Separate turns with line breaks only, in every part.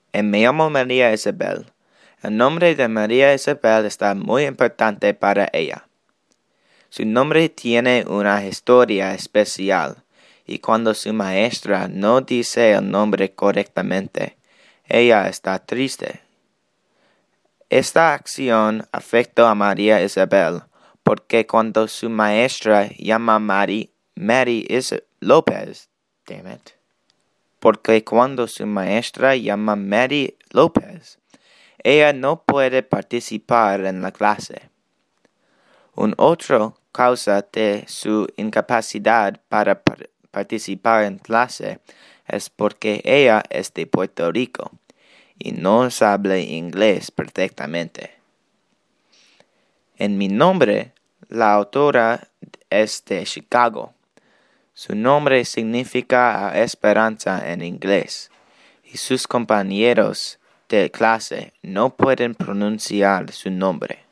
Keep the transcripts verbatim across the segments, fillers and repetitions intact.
Eh, me llamo María Isabel. El nombre de María Isabel está muy importante para ella. Su nombre tiene una historia especial, y cuando su maestra no dice el nombre correctamente, ella está triste. Esta acción afectó a María Isabel, porque cuando su maestra llama Mary, Mary Is- López, damn it. Porque cuando su maestra llama Mary López, ella no puede participar en la clase. Un otro causa de su incapacidad para par- participar en clase es porque ella es de Puerto Rico y no sabe inglés perfectamente. En mi nombre, la autora es de Chicago. Su nombre significa esperanza en inglés, y sus compañeros de clase no pueden pronunciar su nombre.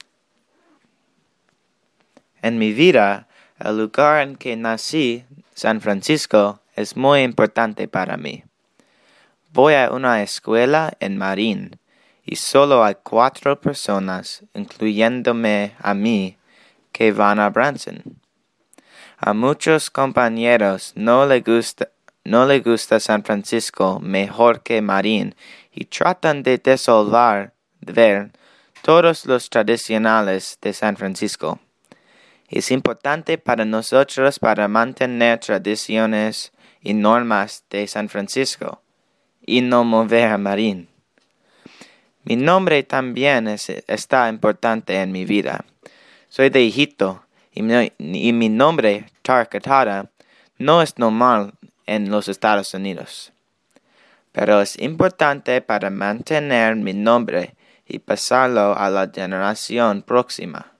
En mi vida, el lugar en que nací, San Francisco, es muy importante para mí. Voy a una escuela en Marin, y solo hay cuatro personas, incluyéndome a mí, que van a Branson. A muchos compañeros no le gusta, no le gusta San Francisco mejor que Marin y tratan de desolvar ver todos los tradicionales de San Francisco. Es importante para nosotros para mantener tradiciones y normas de San Francisco y no mover a Marin. Mi nombre también es, está importante en mi vida. Soy de Egipto y mi, y mi nombre, Tarkatada, no es normal en los Estados Unidos. Pero es importante para mantener mi nombre y pasarlo a la generación próxima.